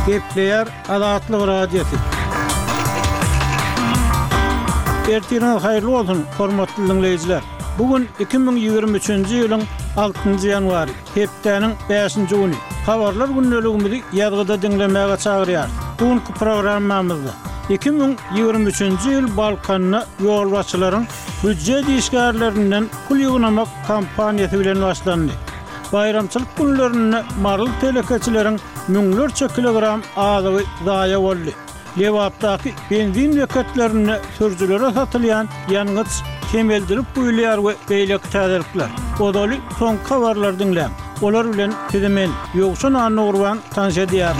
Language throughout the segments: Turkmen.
Gepleyer Adatlyk radiosu. Ertiriniz hayırlı olsun, hormatly dinleyijiler. Bugün 2023-nji ýylyň 6-njy ýanwary, hepdeniň 5-nji güni. Habarlar günneligimizi ýazgyda dinlemäge çagyrýar. Bugünkü programmamyzda 2023-nji ýyl Balkanyna ýolbaşçylaryň büdjet işgärlerinden pul ýygnamak kampaniýasy bilen başlandy. Bayramçylyk günlerinde marul telekeçileriň müňlerçe kilogram azygy zaýa boldy. Lewapdaky benzin bekatlaryna sürjülere satylýan ýangyç kemeldirip goýulýar we beýleki täzelikler. Odaly soň habarlar dinläp, olar bilen tedemen ýokşan anny urban tanış edýär.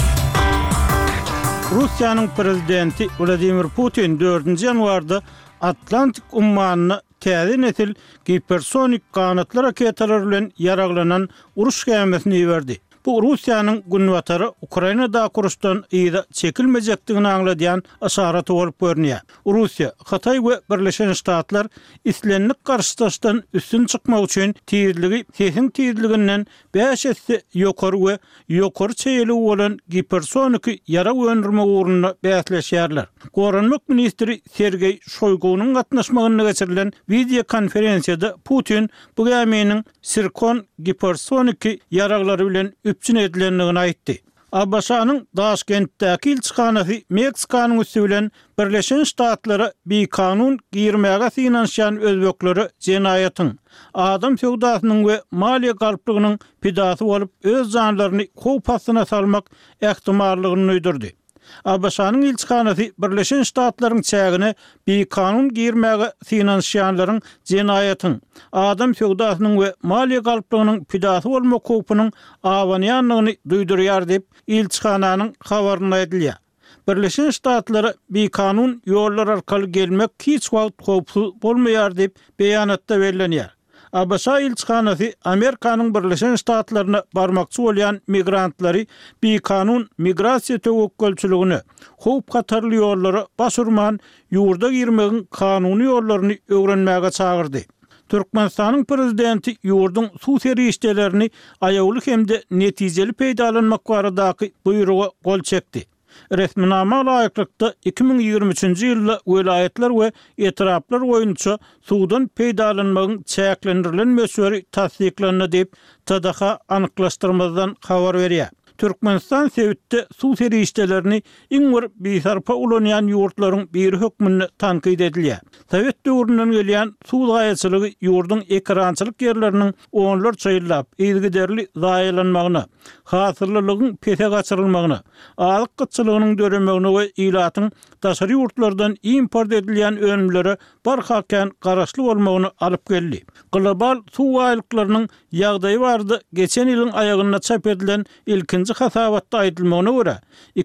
Russiýanyň prezidenti Vladimir Putin 4-nji ýanwarda Atlantik ummanyna täze nesil hipersonik kanatly raketalar bilen ýaraglanan uruş gemesini berdi. Bu Russiýanyň günwatary Ukrainada kuruşdan ýa-da çekilmejekdigini aňladýan aşarat bolup görnýär. Russiýa, Hatay we Birleşen Ştatlar islenlik garşylaşdan üstün çykmak üçin tizligi, sesin tizliginden 5 esse ýokary we ýokary çeýeli bolan hipersonik ýara öndürme uğruna bäsleşýärler. Goranmak ministri Sergey Shoygunyň gatnaşmagyna geçirilen video konferensiýada Putin bu geminiň sirkon hipersonik ýaraglary bilen üpçün edilenligini aýtdy. Abbasanyň Daşkentdäki ilçihanasy Meksikanyň üstü bilen Birleşen Ştatlara bir kanun girmäge finansiýan özbekleri jenaýatyň, adam sowdasynyň we maliýe galplygynyň pidasy bolup öz janlaryny howp astyna salmak ähtimallygyny öýdürdi. Abbasanyň ilçihanasy Birleşen Ştatlaryň çägine bir kanun girmäge finansiýanlaryň jenaýatyň, adam sowdasynyň we maliýe galplygynyň pidasy bolmak howpynyň awanýanlygyny duýdurýar diýip ilçihananyň habaryna edilýär. Birleşen Ştatlary bir kanun ýollar arkaly gelmek hiç wagt howpsuz bolmaýar diýip beýanatda berilýär. Abasa ilçihanasy Amerikanyň Birleşen Ştatlaryna barmakçy bolýan migrantlary bir kanun migrasiýa tewekkelçiligini, howp gatarly ýollary başurman ýurda girmegiň kanuny ýollaryny öwrenmäge çagyrdy. Türkmenistanyň prezidenti ýurdun suw serişdelerini aýagly hemde netijeli peýdalanmak baradaky buýruga gol çekdi. Resminama laýyklykda 2023-nji ýylda welaýetler we etraplar boýunça suwdan peýdalanmagyň çäklendirilen mösüri tasdiklandy diýip TDH anyklaşdyrmadan habar berýär. Türkmenistan Sewitde suw serişdelerini iňwer bisarpa ulanýan ýurtlaryň bir hökmüne tankyd edilýär. Sowet döwründen gelýän suw gaýaçylygy ýurdun ekrançylyk ýerleriniň onlar çaýlap, ýygyderli zaýalanmagyna, hasyrlylygyň pese gaçyrylmagyna, alyk gytçylygynyň döremegine we ilatyň daşary ýurtlardan import edilýän önümlere barhakan garaşly bolmagyny alyp geldi. Global suw aýlyklarynyň ýagdaýy bardy geçen ýylyň aýagyna çap edilen ilkinji hasabatda aýdylmagyna görä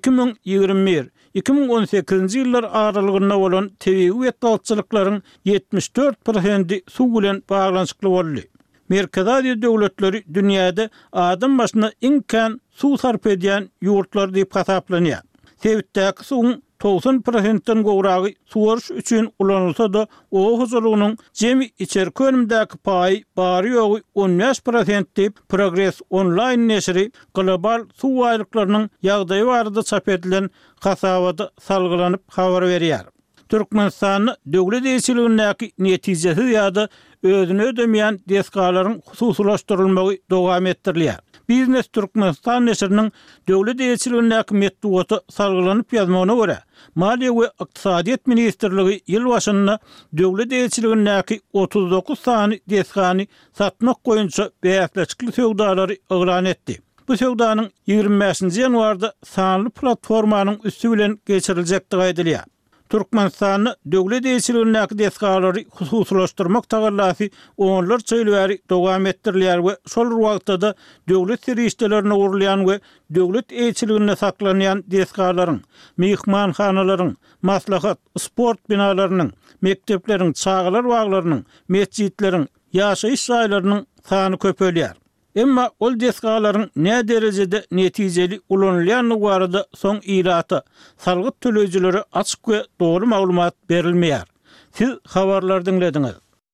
2021-2018-nji ýyllar aralygyna bolan tebii wetgalçylyklaryň 74% suw bilen baglanşykly boldy. Merkezi Aziýa döwletleri dünýäde adam başyna iň suw sarp edýän ýurtlar diýip hasaplanýar. Sewitdäki suwun 90%-den gowragy suwaryş üçin ulanylsa da o huzurlygynyň jemi içerki önümdäki paýy bary ýogy 15% diýip Progress Online neşri global suw aýlyklarynyň ýagdaýy barada çap edilen hasabata salgylanyp habar berýär. Türkmenistanyň döwlet eýçiligindäki netijesi ýa-da özüne ödemeýän deskalaryň hususlaşdyrylmagy dowam etdirilýär. Biznes Türkmenistan neşriniň döwlet eýçiligindäki metduaty salgylanyp ýazmagyna görä, Maliýe we Ykdysadyýet ministrligi ýyl başynda döwlet eýçiligindäki 39 sany deskany satmak goýunça bäsleşikli sowdalary eglan etdi. Bu sowdanyň 25-nji ýanwarda sanly platformanyň üstü bilen geçiriljekdigi aýdylýar. Türkmenistanyň döwlet eýçiligindäki deskalary hususlaşdyrmak tagallasy onlar çeýlbäri dowam etdirilýär we şol wagtda döwlet serişdelerini urlayan we döwlet eýçiliginde saklanýan deskalaryň, mehmanhanalaryň, maslahat, sport binalarynyň, mektepleriň, çağlar baglarynyň, mescitleriň, ýaşaýyş ýaýlarynyň sany köpelýär. Emma ol deskalaryň ne derejede netijeli ulanylýanlygy barada soň ýylata salgyt töleýijileri açyk we dogry maglumat berilmeýär. Siz habarlar dinlediňiz.